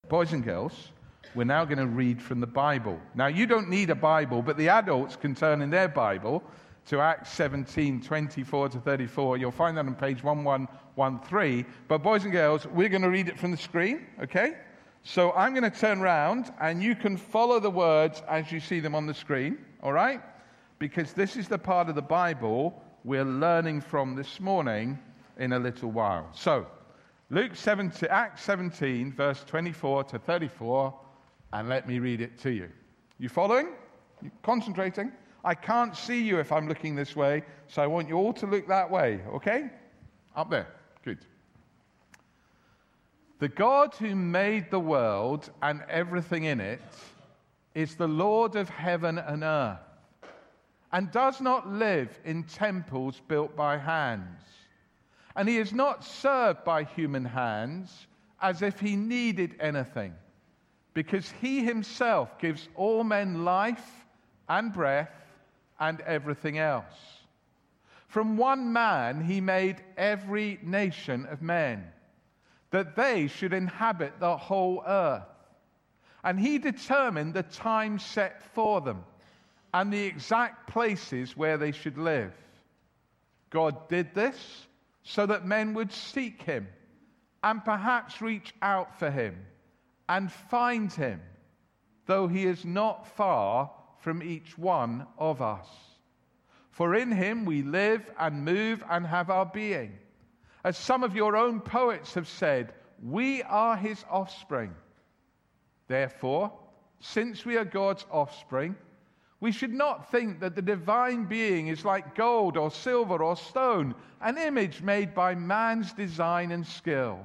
boys and girls, we're now going to read from the Bible. Now, you don't need a Bible, but the adults can turn in their Bible to Acts 17, 24 to 34. You'll find that on page 1113. But boys and girls, we're going to read it from the screen, okay? So I'm going to turn around, and you can follow the words as you see them on the screen, all right? Because this is the part of the Bible we're learning from this morning in a little while. So, Acts 17, verse 24 to 34, and let me read it to you. You following? You concentrating? I can't see you if I'm looking this way, so I want you all to look that way, okay? Up there. Good. The God who made the world and everything in it is the Lord of heaven and earth, and does not live in temples built by hands. And he is not served by human hands as if he needed anything, because he himself gives all men life and breath and everything else. From one man he made every nation of men, that they should inhabit the whole earth. And he determined the time set for them, and the exact places where they should live. God did this so that men would seek him, and perhaps reach out for him, and find him, though he is not far from each one of us. For in him we live and move and have our being. As some of your own poets have said, we are his offspring. Therefore, since we are God's offspring, we should not think that the divine being is like gold or silver or stone, an image made by man's design and skill.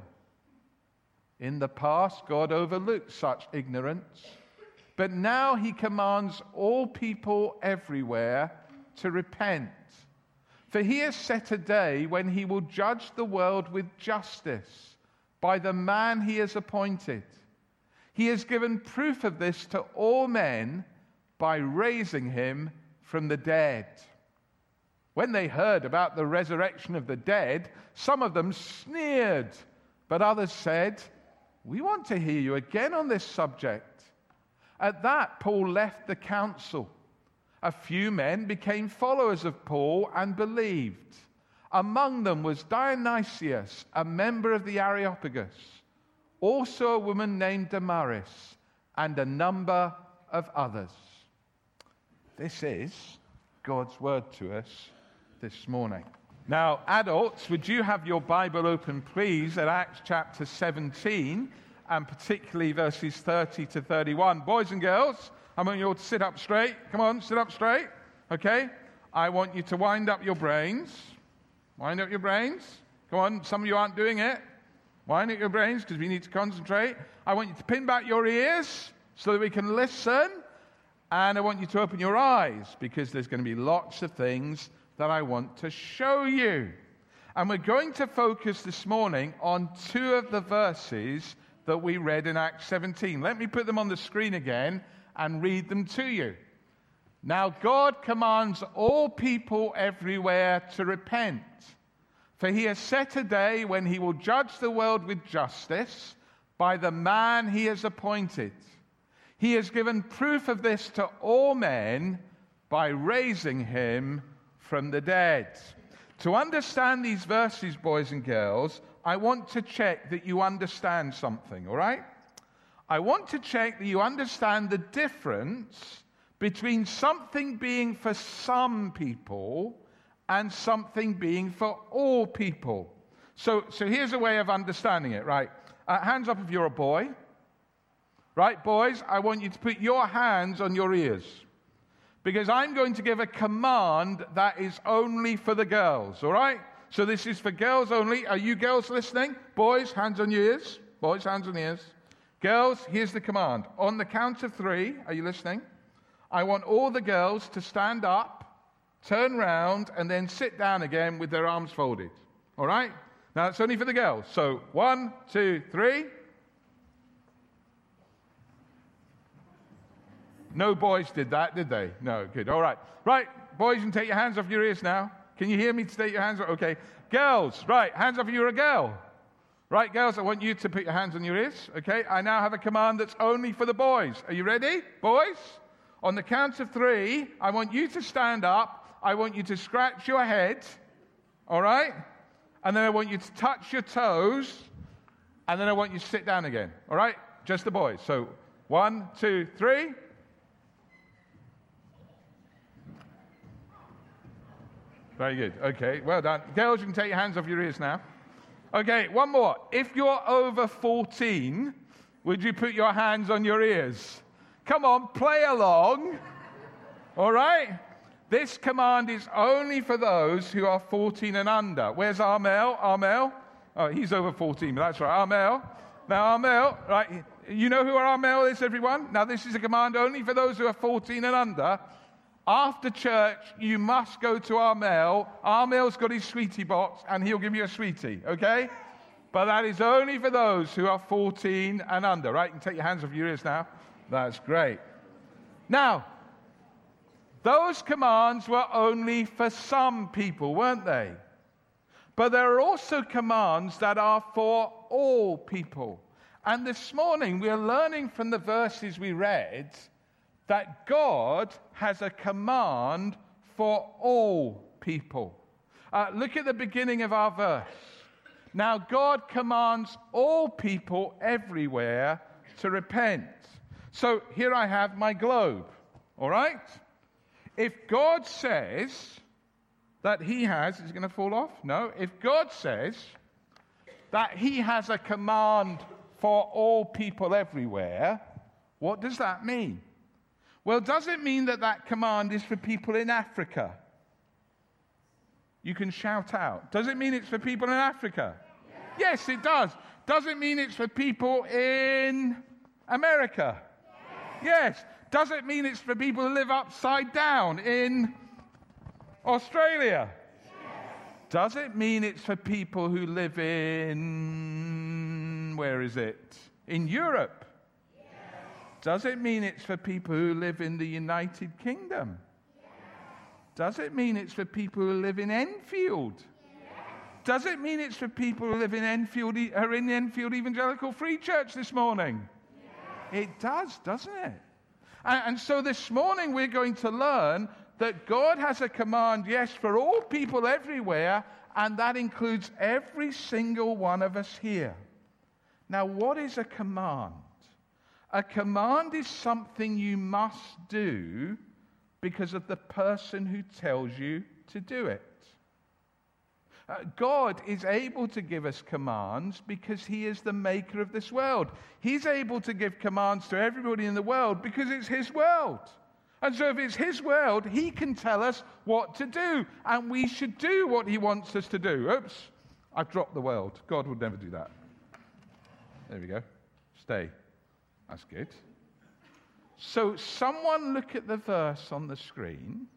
In the past, God overlooked such ignorance, but now he commands all people everywhere to repent. For he has set a day when he will judge the world with justice by the man he has appointed. He has given proof of this to all men by raising him from the dead. When they heard about the resurrection of the dead, some of them sneered, but others said, we want to hear you again on this subject. At that, Paul left the council. A few men became followers of Paul and believed. Among them was Dionysius, a member of the Areopagus, also a woman named Damaris, and a number of others. This is God's word to us this morning. Now, adults, would you have your Bible open, please, at Acts chapter 17, and particularly verses 30 to 31. Boys and girls, I want you all to sit up straight. Come on, sit up straight. Okay? I want you to wind up your brains. Wind up your brains. Come on, some of you aren't doing it. Wind up your brains because we need to concentrate. I want you to pin back your ears so that we can listen. And I want you to open your eyes because there's going to be lots of things that I want to show you. And we're going to focus this morning on two of the verses that we read in Acts 17. Let me put them on the screen again and read them to you. Now God commands all people everywhere to repent, for he has set a day when he will judge the world with justice by the man he has appointed. He has given proof of this to all men by raising him from the dead. To understand these verses, boys and girls, I want to check that you understand something, all right? I want to check that you understand the difference between something being for some people and something being for all people. So here's a way of understanding it, right? Hands up if you're a boy. Right, boys, I want you to put your hands on your ears, because I'm going to give a command that is only for the girls, all right? So this is for girls only. Are you girls listening? Boys, hands on your ears. Boys, hands on ears. Girls, here's the command. On the count of 3, are you listening? I want all the girls to stand up, turn round, and then sit down again with their arms folded, all right? Now, it's only for the girls. So 1, 2, 3. No boys did that, did they? No, good. All right. Right, boys, you can take your hands off your ears now. Can you hear me? Take your hands off. Okay. Girls, right, hands up if you're a girl. Right, girls, I want you to put your hands on your ears, okay? I now have a command that's only for the boys. Are you ready, boys? On the count of 3, I want you to stand up. I want you to scratch your head, all right? And then I want you to touch your toes, and then I want you to sit down again, all right? Just the boys. So 1, 2, 3. Very good. Okay, well done. Girls, you can take your hands off your ears now. Okay, one more. If you're over 14, would you put your hands on your ears? Come on, play along. All right? This command is only for those who are 14 and under. Where's Armel? Armel? Oh, he's over 14, but that's right. Armel. Now, Armel, right? You know who Armel is, everyone? Now, this is a command only for those who are 14 and under. After church, you must go to Armel. Armel's got his sweetie box, and he'll give you a sweetie, okay? But that is only for those who are 14 and under, right? You can take your hands off your ears now. That's great. Now, those commands were only for some people, weren't they? But there are also commands that are for all people. And this morning, we're learning from the verses we read that God has a command for all people. Look at the beginning of our verse. Now, God commands all people everywhere to repent. So here I have my globe, all right? If God says that he has, is it going to fall off? No. If God says that he has a command for all people everywhere, what does that mean? Well, does it mean that that command is for people in Africa? You can shout out. Does it mean it's for people in Africa? Yes, it does. Does it mean it's for people in America? Yes. Does it mean it's for people who live upside down in Australia? Does it mean it's for people who live in, where is it? In Europe? Does it mean it's for people who live in the United Kingdom? Yes. Does it mean it's for people who live in Enfield? Yes. Does it mean it's for people who live in Enfield, are in the Enfield Evangelical Free Church this morning? Yes. It does, doesn't it? And so this morning we're going to learn that God has a command, yes, for all people everywhere, and that includes every single one of us here. Now, what is a command? A command is something you must do because of the person who tells you to do it. God is able to give us commands because he is the maker of this world. He's able to give commands to everybody in the world because it's his world. And so if it's his world, he can tell us what to do, and we should do what he wants us to do. Oops, I've dropped the world. God would never do that. There we go. Stay. That's good. So someone look at the verse on the screen.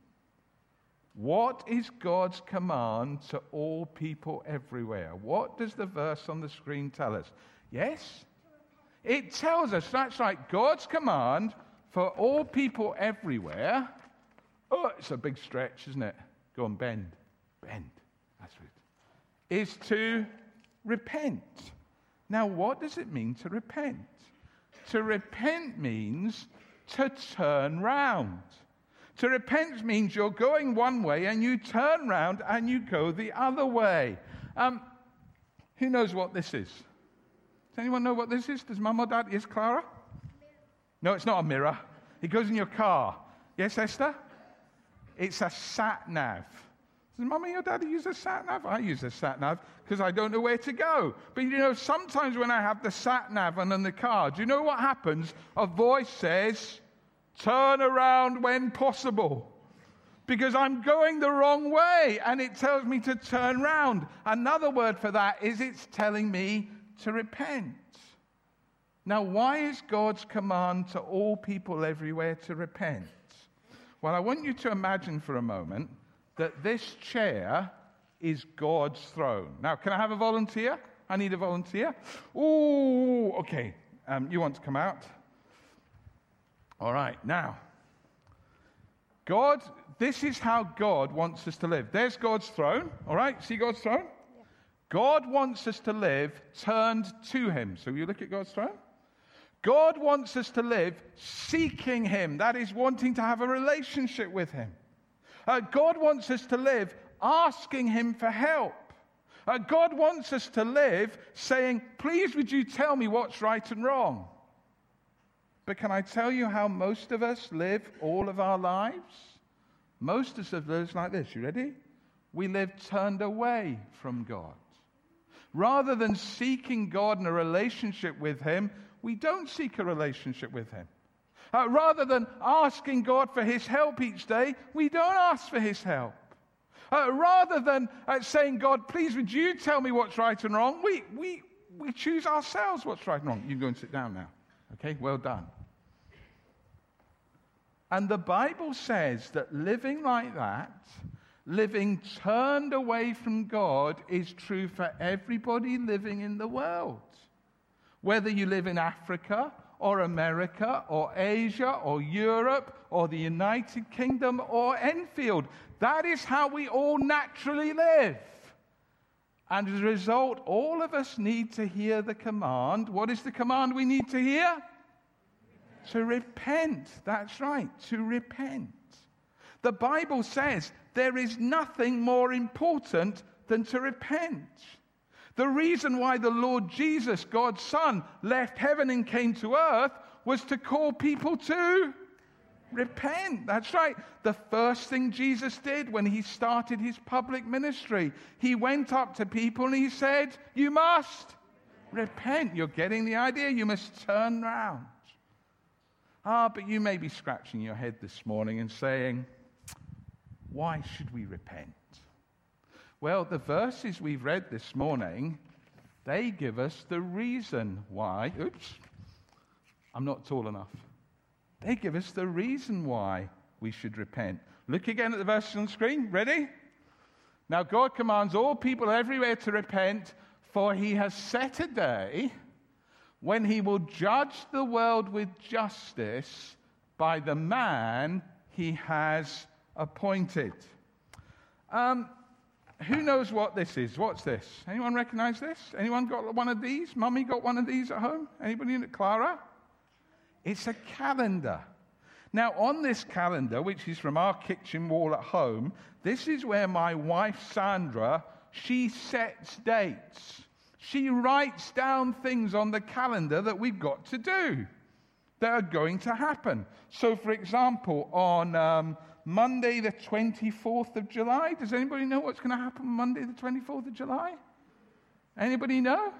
What is God's command to all people everywhere? What does the verse on the screen tell us? Yes? It tells us, that's right, God's command for all people everywhere. Oh, it's a big stretch, isn't it? Go on, bend. Bend. That's it. Is to repent. Now, what does it mean to repent? To repent means to turn round. To repent means you're going one way and you turn round and you go the other way. Who knows what this is? Does anyone know what this is? Does Mum or Dad? Yes, Clara? No, it's not a mirror. It goes in your car. Yes, Esther? It's a sat-nav. Does Mummy or Daddy use a sat-nav? I use a sat-nav because I don't know where to go. But you know, sometimes when I have the sat-nav on the car, do you know what happens? A voice says, turn around when possible. Because I'm going the wrong way and it tells me to turn round. Another word for that is it's telling me to repent. Now, why is God's command to all people everywhere to repent? Well, I want you to imagine for a moment that this chair is God's throne. Now, can I have a volunteer? I need a volunteer. Ooh, okay. You want to come out? All right. Now, this is how God wants us to live. There's God's throne. All right. See God's throne? God wants us to live turned to him. So you look at God's throne. God wants us to live seeking him. That is, wanting to have a relationship with him. God wants us to live asking him for help. God wants us to live saying, please would you tell me what's right and wrong? But can I tell you how most of us live all of our lives? Most of us live like this. You ready? We live turned away from God. Rather than seeking God in a relationship with him, we don't seek a relationship with him. Rather than asking God for his help each day, we don't ask for his help. Rather than saying, God, please would you tell me what's right and wrong, we choose ourselves what's right and wrong. You can go and sit down now. Okay, well done. And the Bible says that living like that, living turned away from God, is true for everybody living in the world. Whether you live in Africa or America or Asia or Europe or the United Kingdom or Enfield, that is how we all naturally live. And as a result, all of us need to hear the command. What is the command we need to hear? To repent. That's right, to repent. The Bible says there is nothing more important than to repent. The reason why the Lord Jesus, God's Son, left heaven and came to earth was to call people to repent. That's right. The first thing Jesus did when he started his public ministry, he went up to people and he said, you must repent. You're getting the idea. You must turn round. But you may be scratching your head this morning and saying, why should we repent? Well, the verses we've read this morning, they give us the reason why. Oops, I'm not tall enough. They give us the reason why we should repent. Look again at the verses on the screen. Ready? Now God commands all people everywhere to repent, for he has set a day when he will judge the world with justice by the man he has appointed. Who knows what this is? What's this? Anyone recognize this? Anyone got one of these? Mummy got one of these at home? Anybody in it? Clara? It's a calendar. Now, on this calendar, which is from our kitchen wall at home, this is where my wife, Sandra, she sets dates. She writes down things on the calendar that we've got to do, that are going to happen. So, for example, on Monday the 24th of July, does anybody know what's going to happen on Monday the 24th of July? Anybody know?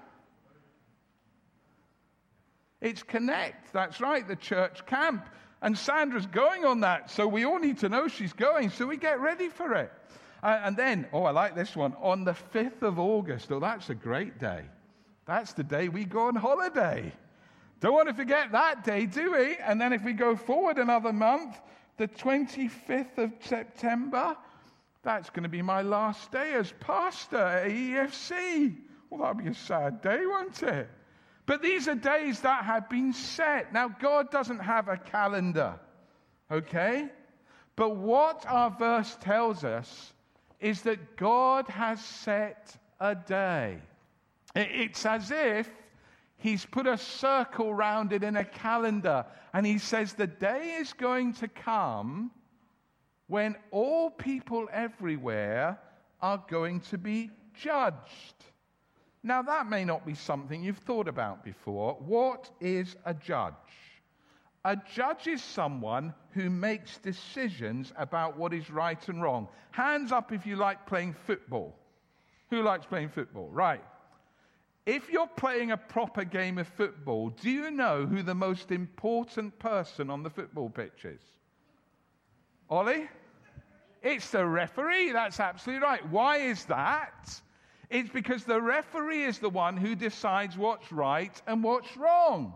It's Connect, that's right, the church camp. And Sandra's going on that, so we all need to know she's going, so we get ready for it. And then, I like this one, on the 5th of August, that's a great day. That's the day we go on holiday. Don't want to forget that day, do we? And then if we go forward another month, the 25th of September, that's going to be my last day as pastor at EFC. Well, that'll be a sad day, won't it? But these are days that have been set. Now, God doesn't have a calendar, okay? But what our verse tells us is that God has set a day. It's as if he's put a circle round it in a calendar, and he says the day is going to come when all people everywhere are going to be judged. Now, that may not be something you've thought about before. What is a judge? A judge is someone who makes decisions about what is right and wrong. Hands up if you like playing football. Who likes playing football? Right. If you're playing a proper game of football, do you know who the most important person on the football pitch is? Ollie? It's the referee. That's absolutely right. Why is that? It's because the referee is the one who decides what's right and what's wrong.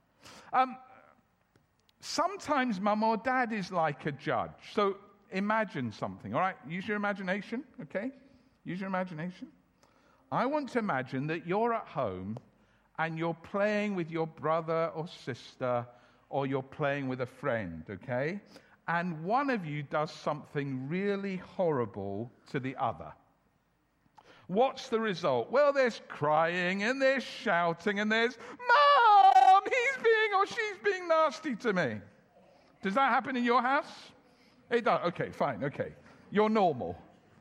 Sometimes mum or dad is like a judge. So imagine something, all right? Use your imagination, okay? Use your imagination. I want to imagine that you're at home and you're playing with your brother or sister, or you're playing with a friend, okay? And one of you does something really horrible to the other. What's the result? Well, there's crying and there's shouting and there's, Mom, he's being or she's being nasty to me. Does that happen in your house? It does. Okay, fine, okay. You're normal.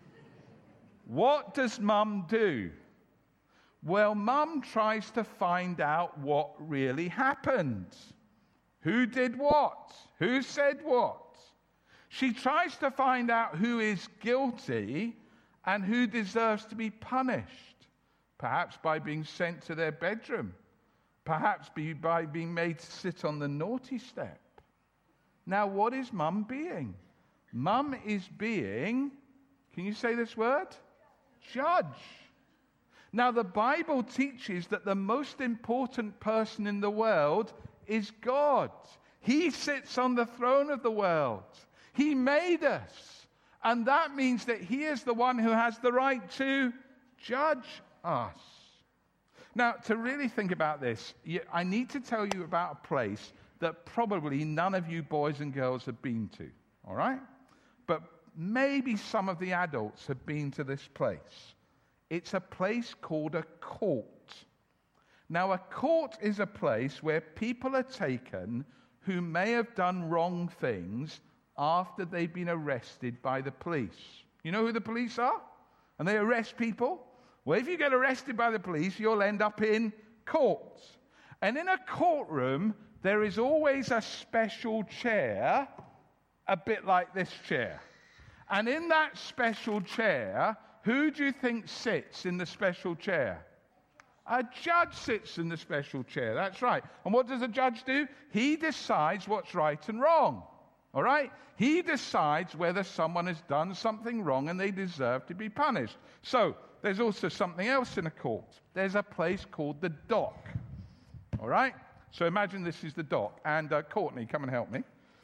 What does Mum do? Well, Mum tries to find out what really happened. Who did what? Who said what? She tries to find out who is guilty and who deserves to be punished. Perhaps by being sent to their bedroom. Perhaps by being made to sit on the naughty step. Now, what is Mum being? Mum is being, can you say this word? Judge. Now, the Bible teaches that the most important person in the world is God. He sits on the throne of the world. He made us. And that means that he is the one who has the right to judge us. Now, to really think about this, I need to tell you about a place that probably none of you boys and girls have been to, all right? But maybe some of the adults have been to this place. It's a place called a court. Now, a court is a place where people are taken who may have done wrong things after they've been arrested by the police. You know who the police are? And they arrest people? Well, if you get arrested by the police, you'll end up in court. And in a courtroom, there is always a special chair, a bit like this chair. And in that special chair, who do you think sits in the special chair? A judge sits in the special chair, that's right. And what does a judge do? He decides what's right and wrong, all right? He decides whether someone has done something wrong and they deserve to be punished. So, there's also something else in a court. There's a place called the dock, all right? So imagine this is the dock. And Courtney, come and help me.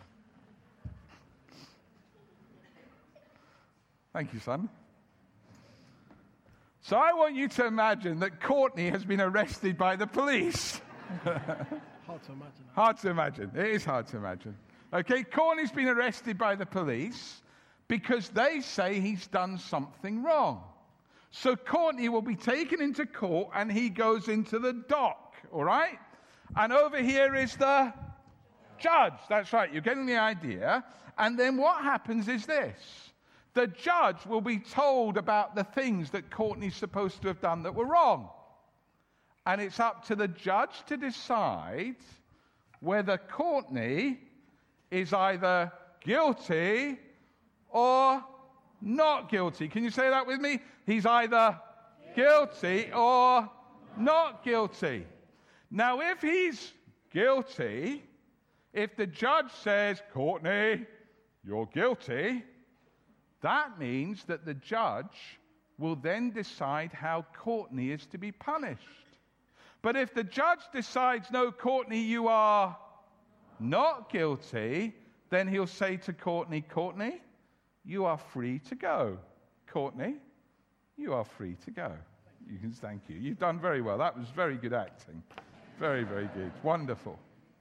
Thank you, son. So I want you to imagine that Courtney has been arrested by the police. Hard to imagine. Hard to imagine. It is hard to imagine. Okay, Courtney's been arrested by the police because they say he's done something wrong. So Courtney will be taken into court and he goes into the dock, all right? And over here is the judge. That's right, you're getting the idea. And then what happens is this. The judge will be told about the things that Courtney's supposed to have done that were wrong. And it's up to the judge to decide whether Courtney is either guilty or not guilty. Can you say that with me? He's either guilty or not guilty. Now, if he's guilty, if the judge says, Courtney, you're guilty, that means that the judge will then decide how Courtney is to be punished. But if the judge decides, no, Courtney, you are not guilty, then he'll say to Courtney, Courtney, you are free to go. Courtney, you are free to go. You can thank you. You've done very well. That was very good acting. Very, very good. Wonderful.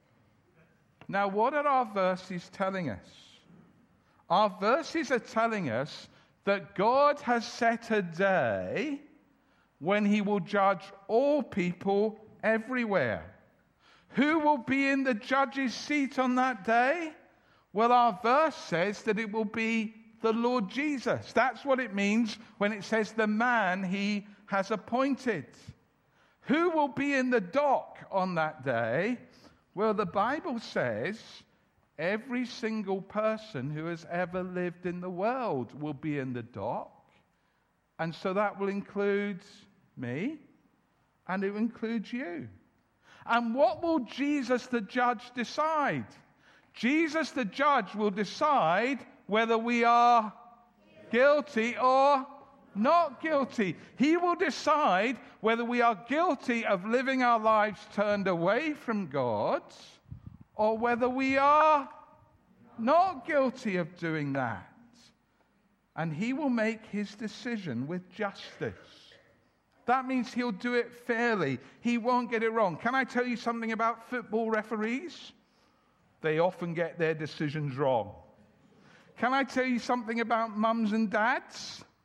Now, what are our verses telling us? Our verses are telling us that God has set a day when he will judge all people everywhere. Who will be in the judge's seat on that day? Well, our verse says that it will be the Lord Jesus. That's what it means when it says the man he has appointed. Who will be in the dock on that day? Well, the Bible says every single person who has ever lived in the world will be in the dock. And so that will include me, and it will include you. And what will Jesus the judge decide? Jesus the judge will decide whether we are guilty or not guilty. He will decide whether we are guilty of living our lives turned away from God or whether we are not guilty of doing that. And he will make his decision with justice. That means he'll do it fairly. He won't get it wrong. Can I tell you something about football referees? They often get their decisions wrong. Can I tell you something about mums and dads?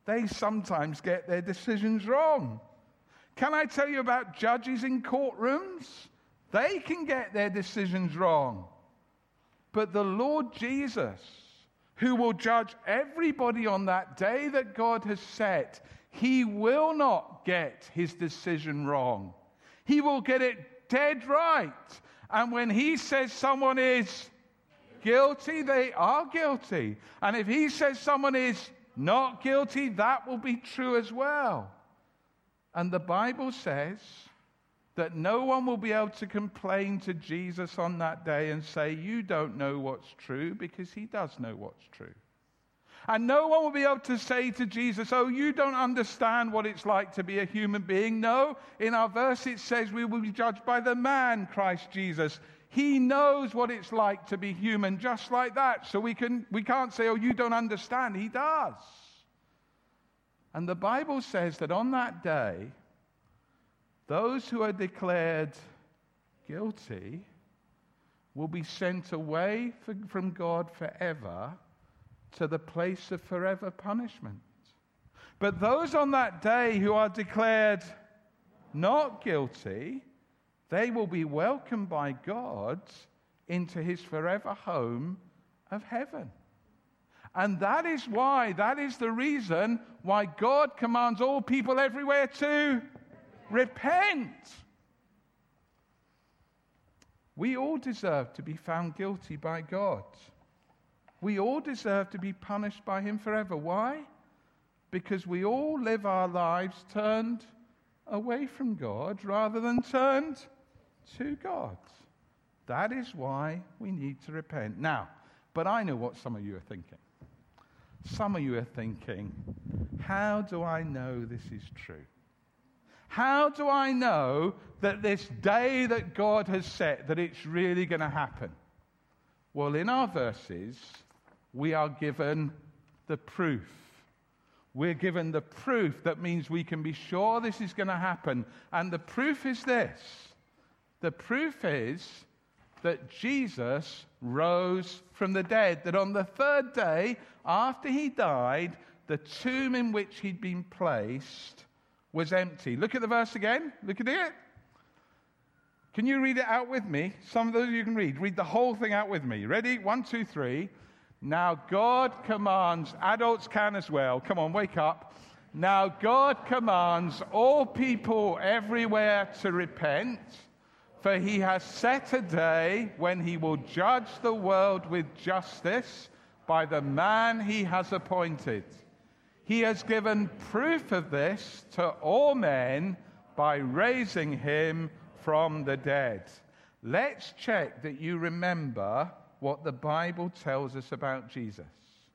they sometimes get their decisions wrong. Can I tell you about judges in courtrooms? They can get their decisions wrong. But the Lord Jesus, who will judge everybody on that day that God has set, he will not get his decision wrong. He will get it dead right. And when he says someone is guilty, they are guilty. And if he says someone is not guilty, that will be true as well. And the Bible says that no one will be able to complain to Jesus on that day and say, you don't know what's true, because he does know what's true. And no one will be able to say to Jesus, oh, you don't understand what it's like to be a human being. No, in our verse it says we will be judged by the man, Christ Jesus. He knows what it's like to be human, just like that. So we can't say, oh, you don't understand. He does. And the Bible says that on that day, those who are declared guilty will be sent away from God forever to the place of forever punishment. But those on that day who are declared not guilty, they will be welcomed by God into his forever home of heaven. And that is the reason why God commands all people everywhere to repent. We all deserve to be found guilty by God. We all deserve to be punished by him forever. Why? Because we all live our lives turned away from God rather than turned to God. That is why we need to repent. Now, but I know what some of you are thinking. Some of you are thinking, how do I know this is true? How do I know that this day that God has set, that it's really going to happen? Well, in our verses, we are given the proof. We're given the proof that means we can be sure this is going to happen. And the proof is this. The proof is that Jesus rose from the dead. That on the third day, after he died, the tomb in which he'd been placed was empty. Look at the verse again. Look at it. Can you read it out with me? Some of those you can read. Read the whole thing out with me. Ready? 1, 2, 3. Now God commands, adults can as well. Come on, wake up. Now God commands all people everywhere to repent, for he has set a day when he will judge the world with justice by the man he has appointed. He has given proof of this to all men by raising him from the dead. Let's check that you remember what the Bible tells us about Jesus.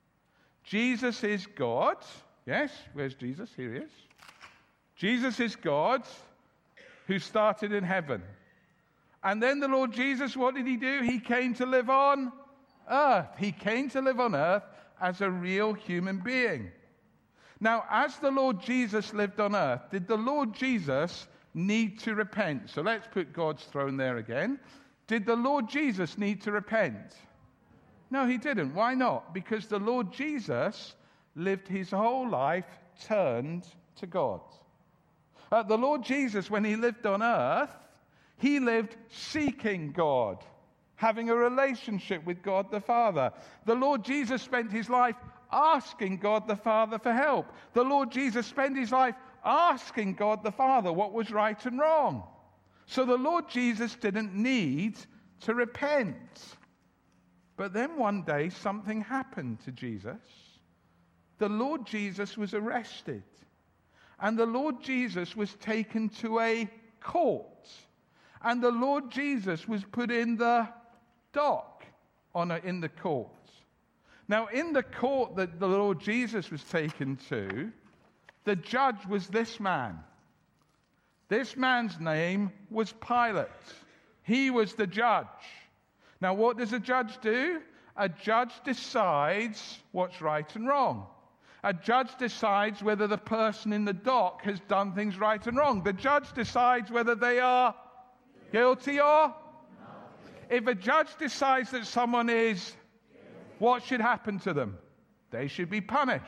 Jesus is God. Yes, where's Jesus? Here he is. Jesus is God who started in heaven. And then the Lord Jesus, what did he do? He came to live on earth. He came to live on earth as a real human being. Now, as the Lord Jesus lived on earth, did the Lord Jesus need to repent? So let's put God's throne there again. Did the Lord Jesus need to repent? No, he didn't. Why not? Because the Lord Jesus lived his whole life turned to God. The Lord Jesus, when he lived on earth, he lived seeking God, having a relationship with God the Father. The Lord Jesus spent his life asking God the Father for help. The Lord Jesus spent his life asking God the Father what was right and wrong. So the Lord Jesus didn't need to repent. But then one day something happened to Jesus. The Lord Jesus was arrested. And the Lord Jesus was taken to a court. And the Lord Jesus was put in the dock in the court. Now, in the court that the Lord Jesus was taken to, the judge was this man. This man's name was Pilate. He was the judge. Now, what does a judge do? A judge decides what's right and wrong. A judge decides whether the person in the dock has done things right and wrong. The judge decides whether they are guilty or... If a judge decides that someone is... What should happen to them? They should be punished.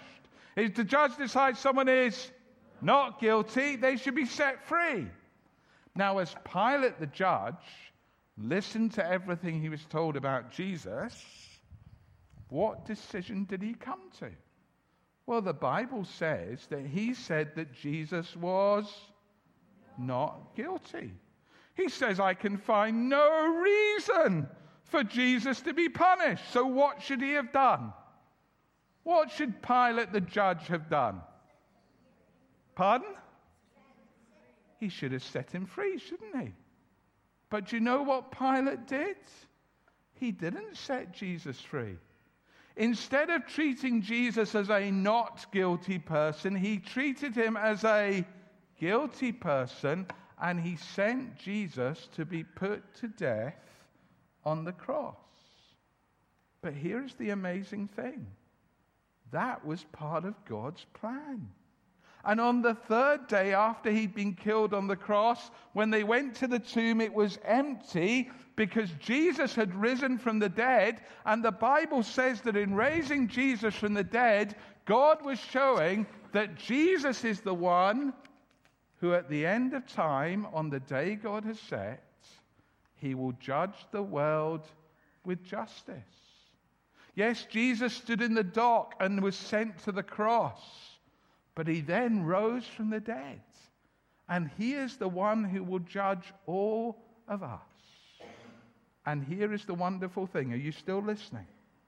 If the judge decides someone is not guilty, they should be set free. Now, as Pilate the judge listened to everything he was told about Jesus, what decision did he come to? Well, the Bible says that he said that Jesus was not guilty. He says, I can find no reason for Jesus to be punished. So what should he have done? What should Pilate the judge have done? Pardon? He should have set him free, shouldn't he? But you know what Pilate did? He didn't set Jesus free. Instead of treating Jesus as a not guilty person, he treated him as a guilty person, and he sent Jesus to be put to death on the cross. But here's the amazing thing. That was part of God's plan. And on the third day after he'd been killed on the cross, when they went to the tomb, it was empty because Jesus had risen from the dead. And the Bible says that in raising Jesus from the dead, God was showing that Jesus is the one who at the end of time, on the day God has set, he will judge the world with justice. Yes, Jesus stood in the dock and was sent to the cross. But he then rose from the dead. And he is the one who will judge all of us. And here is the wonderful thing. Are you still listening?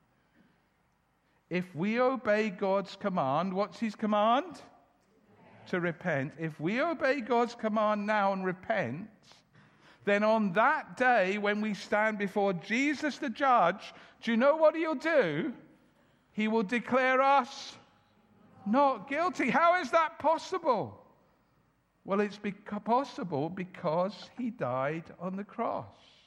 If we obey God's command, what's his command? To repent. If we obey God's command now and repent, then on that day when we stand before Jesus the judge, do you know what he'll do? He will declare us not guilty. How is that possible? Well, it's possible because he died on the cross.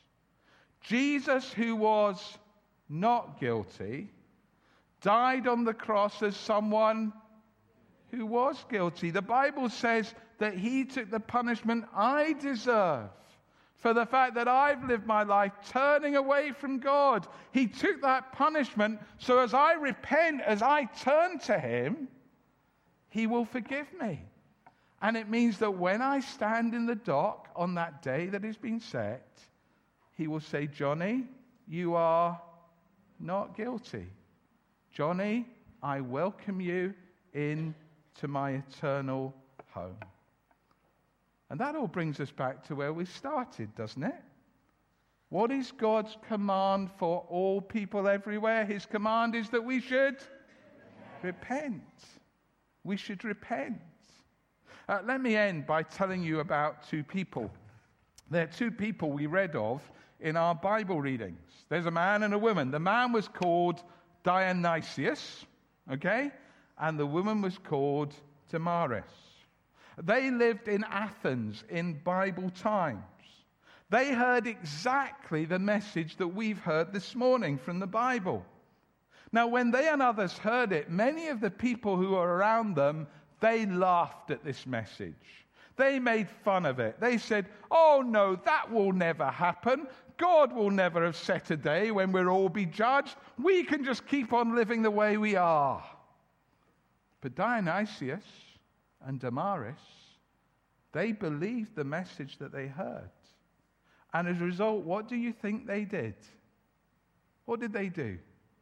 Jesus, who was not guilty, died on the cross as someone who was guilty. The Bible says that he took the punishment I deserve for the fact that I've lived my life turning away from God. He took that punishment, so as I repent, as I turn to him, he will forgive me. And it means that when I stand in the dock on that day that has been set, he will say, Johnny, you are not guilty. Johnny, I welcome you into my eternal home. And that all brings us back to where we started, doesn't it? What is God's command for all people everywhere? His command is that we should repent. We should repent. Let me end by telling you about two people. There are two people we read of in our Bible readings. There's a man and a woman. The man was called Dionysius, okay? And the woman was called Damaris. They lived in Athens in Bible times. They heard exactly the message that we've heard this morning from the Bible. Now, when they and others heard it, many of the people who were around them, they laughed at this message. They made fun of it. They said, oh no, that will never happen. God will never have set a day when we'll all be judged. We can just keep on living the way we are. But Dionysius and Damaris, they believed the message that they heard. And as a result, what do you think they did? What did they do?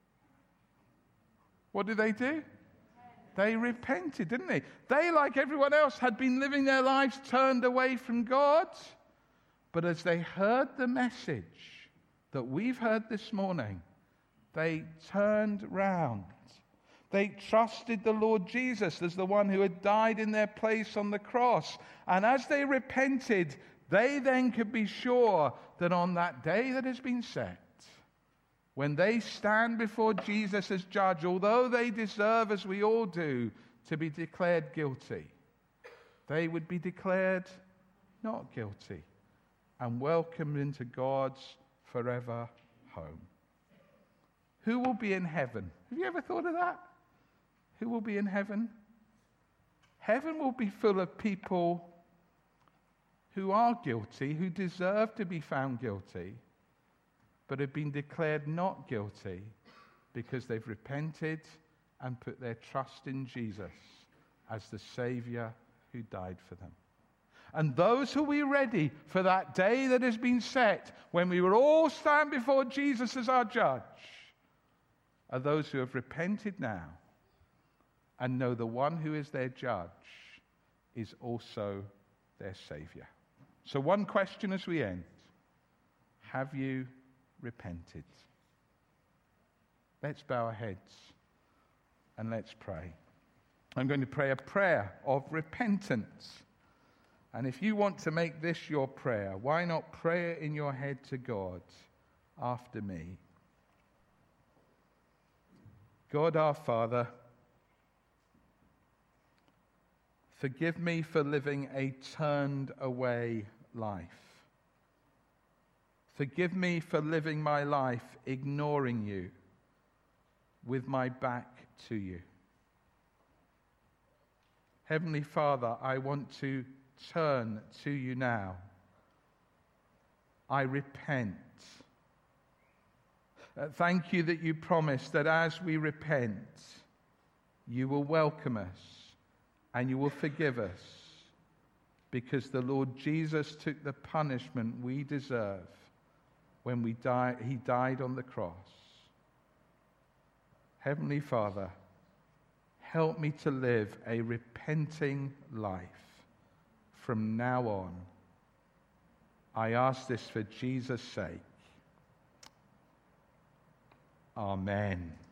What did they do? They repented, didn't they? They, like everyone else, had been living their lives turned away from God. But as they heard the message that we've heard this morning, they turned round. They trusted the Lord Jesus as the one who had died in their place on the cross. And as they repented, they then could be sure that on that day that has been set, when they stand before Jesus as judge, although they deserve, as we all do, to be declared guilty, they would be declared not guilty and welcomed into God's forever home. Who will be in heaven? Have you ever thought of that? Who will be in heaven? Heaven will be full of people who are guilty, who deserve to be found guilty, but have been declared not guilty because they've repented and put their trust in Jesus as the Savior who died for them. And those who will be ready for that day that has been set, when we will all stand before Jesus as our judge, are those who have repented now and know the one who is their judge is also their Savior. So one question as we end: have you repented? Let's bow our heads and let's pray. I'm going to pray a prayer of repentance. And if you want to make this your prayer, why not pray it in your head to God after me? God our Father, forgive me for living a turned away life. Forgive me for living my life ignoring you, with my back to you. Heavenly Father, I want to turn to you now. I repent. Thank you that you promise that as we repent, you will welcome us and you will forgive us, because the Lord Jesus took the punishment we deserve when he died on the cross. Heavenly Father, help me to live a repenting life from now on. I ask this for Jesus' sake. Amen.